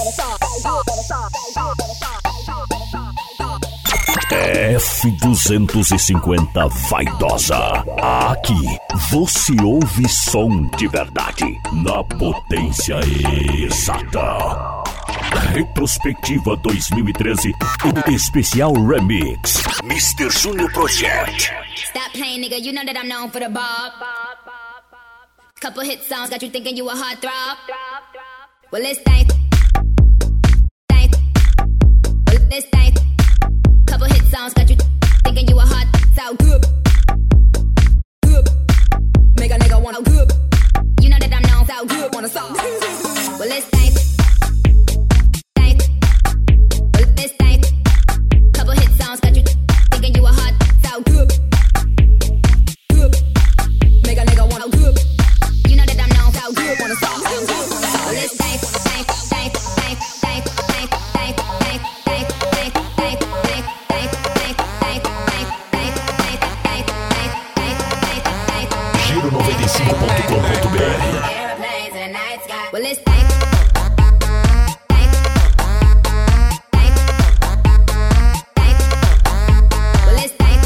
F250 vaidosa. Aqui você ouve som de verdade na potência exata. Retrospectiva 2013 Especial Remix Mr. Junior Project. Stop playing, nigga, you know that I'm known for the bob. Couple hit songs got you thinking you a heartthrob. Well, it's thank. Well, it's thank. Couple hit songs got you thinking you a hot. So good. Make a nigga wanna good. You know that I'm known so good, wanna song. Well, it's thank. Well, it's thank. Couple hit songs got you thinking you a hot. So good. Make a nigga wanna good. You know that I'm known so good, wanna song. Well, it's thank. Well, it's thank. Well, it's thank.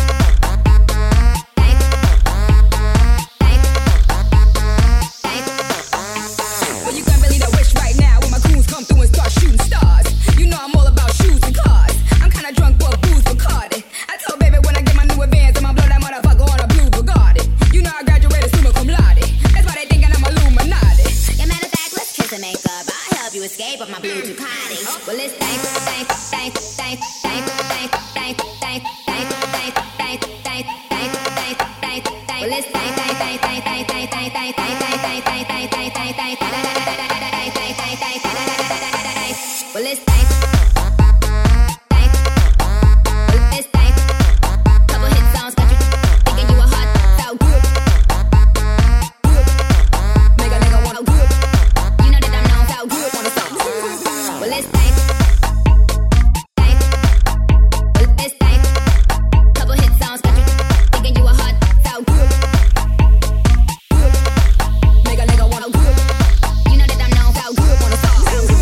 Well, you got really the wish right now when my goons come through and start shooting stars. You know I'm all about shoes and cars. I'm kinda drunk for booze for Cardi. I told baby when I get my new advance, I'ma blow that motherfucker on a blue Bugatti. You know I graduated summa cum laude. That's why they thinking I'm Illuminati. Yeah, matter of fact, let's kiss and make up. I'll help you escape of my blue Ducati. Well, it's thank. Well, it's thank. Well, it's thank. Couple hit songs got you thinking you a hot. So good. Make a nigga wanna good. You know that I'm known so good, wanna song. Well, it's thank. Well, it's thank. Couple hit songs got you thinking you a hot. So good. Make a nigga wanna good. You know that I'm known so good, wanna song.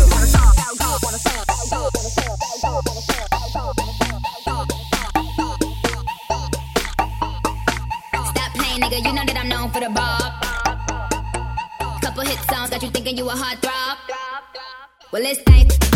Stop playing, nigga, you know that I'm known for the bob. Couple hit songs got you thinking you a heartthrob. Well, it's thank.